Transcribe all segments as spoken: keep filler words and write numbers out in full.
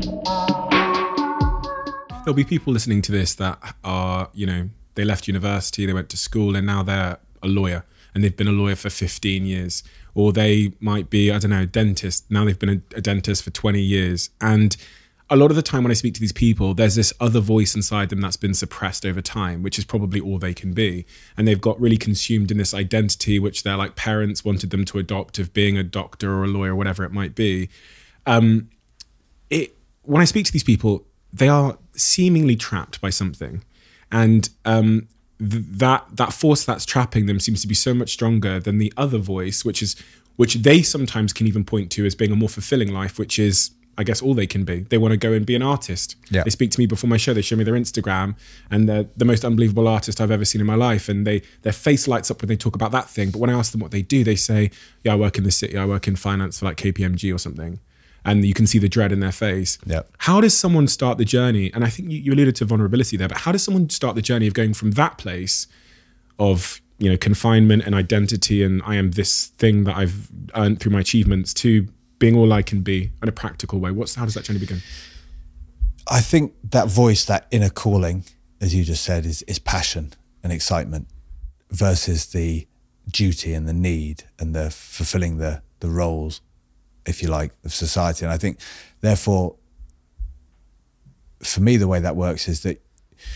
There'll be people listening to this that are, you know, they left university, they went to school, and now they're a lawyer, and they've been a lawyer for fifteen years. Or they might be, I don't know, a dentist. Now they've been a, a dentist for twenty years. And a lot of the time when I speak to these people, there's this other voice inside them that's been suppressed over time, which is probably all they can be. And they've got really consumed in this identity, which their like parents wanted them to adopt, of being a doctor or a lawyer, or whatever it might be. Um, it when I speak to these people, they are seemingly trapped by something. And um, th- that that force that's trapping them seems to be so much stronger than the other voice, which is which they sometimes can even point to as being a more fulfilling life, which is, I guess, all they can be. They want to go and be an artist. Yeah. They speak to me before my show. They show me their Instagram, and they're the most unbelievable artist I've ever seen in my life. And they their face lights up when they talk about that thing. But when I ask them what they do, they say, yeah, I work in the city. I work in finance for like K P M G or something. And you can see the dread in their face. Yep. How does someone start the journey? And I think you, you alluded to vulnerability there, but how does someone start the journey of going from that place of, you know, confinement and identity and I am this thing that I've earned through my achievements to being all I can be in a practical way? What's how does that journey begin? I think that voice, that inner calling, as you just said, is, is passion and excitement versus the duty and the need and the fulfilling the the roles, if you like, of society. And I think, therefore, for me, the way that works is that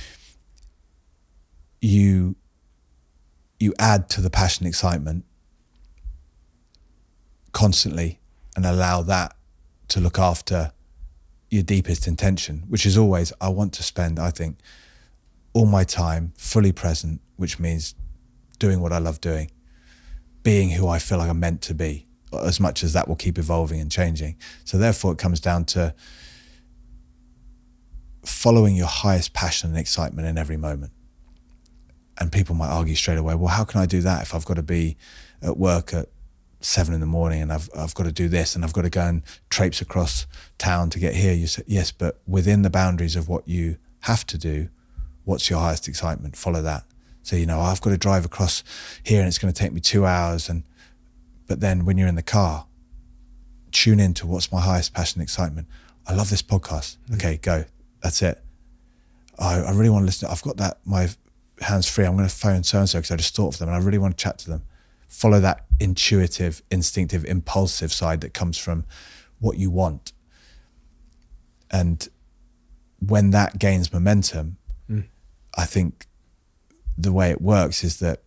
you you add to the passion, excitement constantly, and allow that to look after your deepest intention, which is always, I want to spend, I think, all my time fully present, which means doing what I love doing, being who I feel like I'm meant to be, as much as that will keep evolving and changing. So therefore it comes down to following your highest passion and excitement in every moment. And people might argue straight away, well, how can I do that if I've got to be at work at seven in the morning and I've I've got to do this and I've got to go and traipse across town to get here? You say, yes, but within the boundaries of what you have to do, what's your highest excitement? Follow that. So, you know, I've got to drive across here and it's going to take me two hours. And But then when you're in the car, tune into what's my highest passion, excitement. I love this podcast. Mm. Okay, go. That's it. I, I really want to listen. I've got that, my hands free. I'm going to phone so-and-so because I just thought of them and I really want to chat to them. Follow that intuitive, instinctive, impulsive side that comes from what you want. And when that gains momentum, mm. I think the way it works is that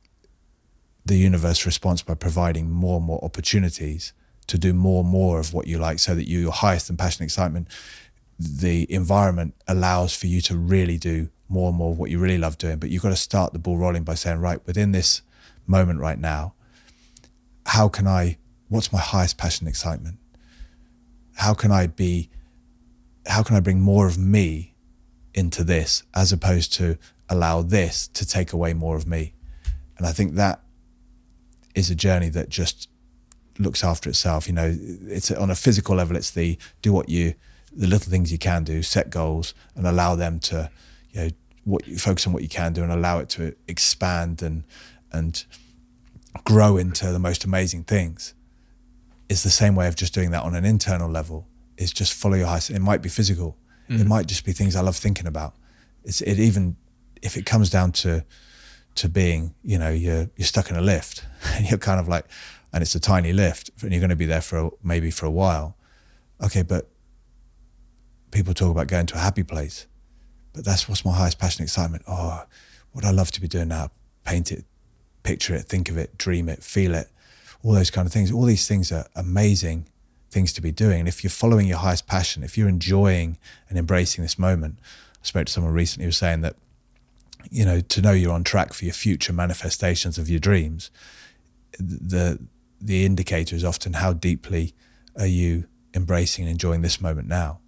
the universe responds by providing more and more opportunities to do more and more of what you like, so that you, your highest and passionate excitement, the environment allows for you to really do more and more of what you really love doing. But you've got to start the ball rolling by saying, right, within this moment right now, how can I, what's my highest passion, excitement? How can I be, how can I bring more of me into this, as opposed to allow this to take away more of me? And I think that is a journey that just looks after itself. You know, it's on a physical level, it's the do what you, the little things you can do, set goals and allow them to, you know, what you focus on what you can do and allow it to expand and and grow into the most amazing things. It's the same way of just doing that on an internal level. Is just follow your highest. It might be physical. Mm. It might just be things I love thinking about. It's it even if it comes down to to being, you know, you're you're stuck in a lift and you're kind of like, and it's a tiny lift and you're going to be there for a, maybe for a while. Okay, but people talk about going to a happy place, but that's what's my highest passion, excitement. Oh, what I love to be doing now, paint it, picture it, think of it, dream it, feel it, all those kind of things. All these things are amazing things to be doing. And if you're following your highest passion, if you're enjoying and embracing this moment, I spoke to someone recently who was saying that, you know, to know you're on track for your future manifestations of your dreams, the the indicator is often how deeply are you embracing and enjoying this moment now.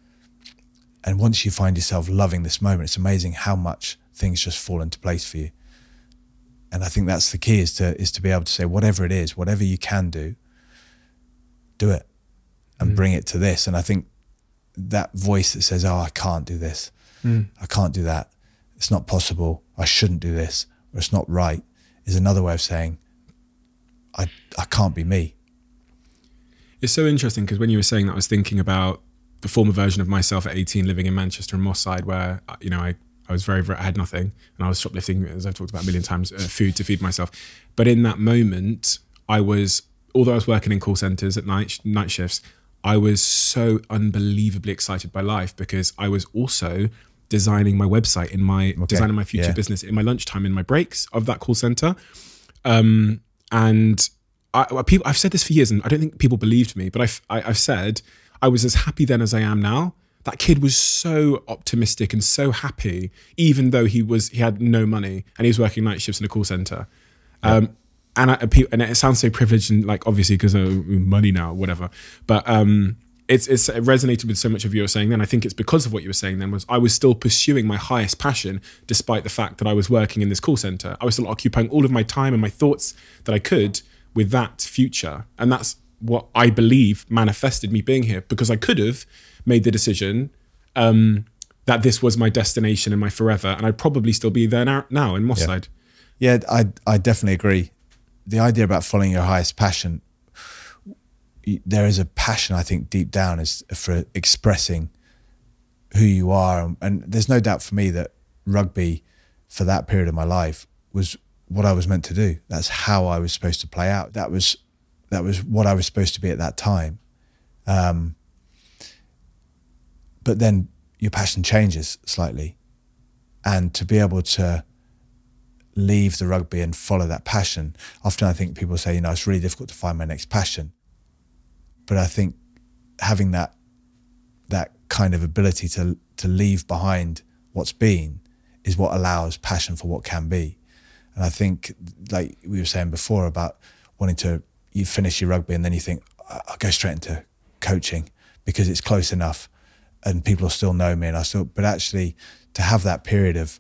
And once you find yourself loving this moment, it's amazing how much things just fall into place for you. And I think that's the key, is to is to be able to say, whatever it is, whatever you can do, do it and mm. bring it to this. And I think that voice that says, oh, I can't do this, mm. I can't do that, it's not possible, I shouldn't do this, or it's not right, is another way of saying, I I can't be me. It's so interesting, because when you were saying that, I was thinking about the former version of myself at eighteen, living in Manchester and Moss Side, where, you know, I, I was very, very, I had nothing, and I was shoplifting, as I've talked about a million times, uh, food to feed myself. But in that moment, I was, although I was working in call centers at night, night shifts, I was so unbelievably excited by life, because I was also designing my website in my, okay. designing my future yeah. business in my lunchtime, in my breaks of that call center. Um, and I, people, I've said this for years, and I don't think people believed me, but I've, I, I've said I was as happy then as I am now. That kid was so optimistic and so happy, even though he was he had no money and he was working night shifts in a call center. Yeah. Um, and I, and it sounds so privileged, and like obviously because of money now, or whatever. But um, it's it's it resonated with so much of what you were saying then. I think it's because of what you were saying then, was I was still pursuing my highest passion, despite the fact that I was working in this call center. I was still occupying all of my time and my thoughts that I could with that future, and that's what I believe manifested me being here, because I could have made the decision um, that this was my destination and my forever, and I'd probably still be there now, now in Moss Side. Yeah, yeah I, I definitely agree. The idea about following your highest passion, there is a passion, I think, deep down is for expressing who you are. And there's no doubt for me that rugby, for that period of my life, was what I was meant to do. That's how I was supposed to play out. That was that was what I was supposed to be at that time. Um, but then your passion changes slightly. And to be able to leave the rugby and follow that passion, often I think people say, you know, it's really difficult to find my next passion. But I think having that that kind of ability to to leave behind what's been is what allows passion for what can be. And I think, like we were saying before about wanting to, you finish your rugby and then you think, I'll go straight into coaching because it's close enough and people will still know me and I still, but actually to have that period of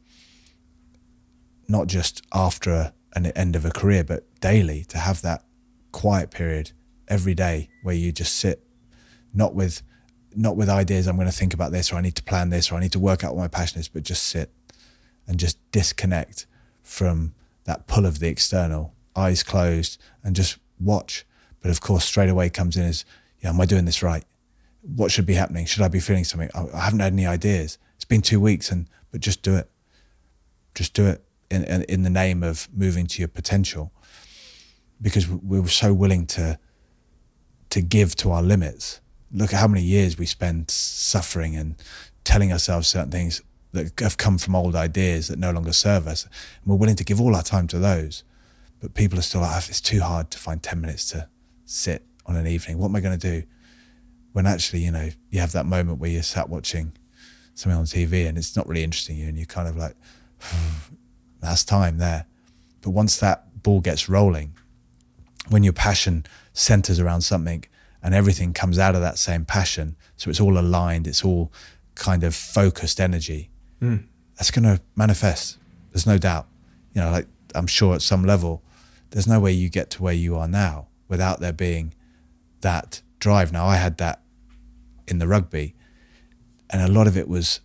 not just after a, an end of a career, but daily, to have that quiet period every day where you just sit, not with not with ideas, I'm going to think about this, or I need to plan this, or I need to work out what my passion is, but just sit and just disconnect from that pull of the external, eyes closed, and just watch. But of course, straight away comes in is, yeah, am I doing this right? What should be happening? Should I be feeling something? I haven't had any ideas. It's been two weeks, and but just do it. Just do it in, in, in the name of moving to your potential, because we were so willing to to give to our limits. Look at how many years we spend suffering and telling ourselves certain things that have come from old ideas that no longer serve us. And we're willing to give all our time to those. But people are still like, it's too hard to find ten minutes to sit on an evening. What am I going to do? When actually, you know, you have that moment where you're sat watching something on T V and it's not really interesting you, and you're kind of like, that's time there. But once that ball gets rolling, when your passion centers around something and everything comes out of that same passion, so it's all aligned, it's all kind of focused energy, mm. that's going to manifest. There's no doubt. You know, like I'm sure at some level, there's no way you get to where you are now without there being that drive. Now, I had that in the rugby, and a lot of it was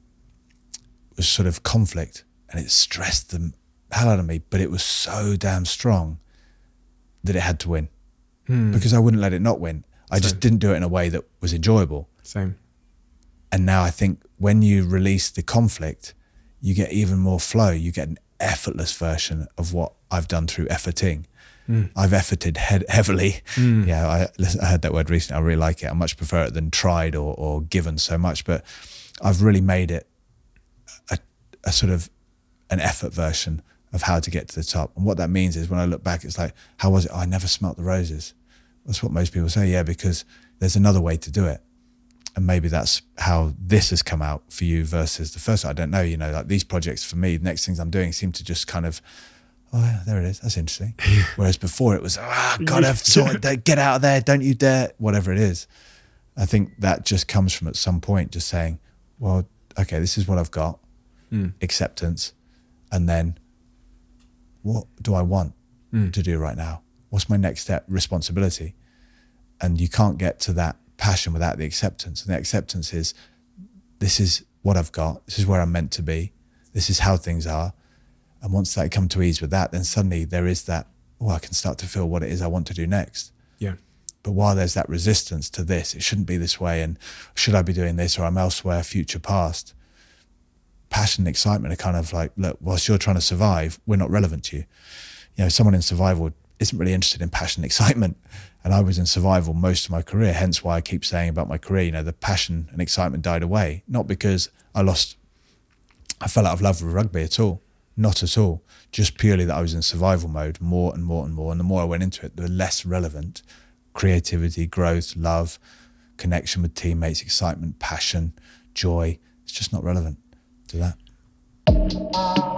was sort of conflict, and it stressed the hell out of me, but it was so damn strong that it had to win. Hmm. Because I wouldn't let it not win. I Same. just didn't do it in a way that was enjoyable. Same. And now I think when you release the conflict, you get even more flow. You get an effortless version of what I've done through efforting. Mm. I've efforted he- heavily. Mm. Yeah, I, listen, I heard that word recently. I really like it. I much prefer it than tried or, or given so much. But I've really made it a, a sort of an effort version of how to get to the top. And what that means is when I look back, it's like, how was it? Oh, I never smelt the roses. That's what most people say. Yeah, because there's another way to do it. And maybe that's how this has come out for you versus the first. I don't know, you know, like these projects for me, the next things I'm doing seem to just kind of, oh yeah, there it is. That's interesting. Whereas before it was, ah, oh, God, I've sorted that. Get out of there. Don't you dare. Whatever it is. I think that just comes from at some point just saying, well, okay, this is what I've got. Mm. Acceptance. And then what do I want mm. to do right now? What's my next step? Responsibility. And you can't get to that passion without the acceptance. And the acceptance is, this is what I've got. This is where I'm meant to be. This is how things are. And once I come to ease with that, then suddenly there is that, oh, I can start to feel what it is I want to do next. Yeah. But while there's that resistance to this, it shouldn't be this way, and should I be doing this, or I'm elsewhere, future, past, passion and excitement are kind of like, look, whilst you're trying to survive, we're not relevant to you. You know, someone in survival isn't really interested in passion and excitement. And I was in survival most of my career, hence why I keep saying about my career, you know, the passion and excitement died away. Not because I lost, I fell out of love with rugby at all. Not at all. Just purely that I was in survival mode more and more and more. And the more I went into it, the less relevant creativity, growth, love, connection with teammates, excitement, passion, joy, it's just not relevant to that.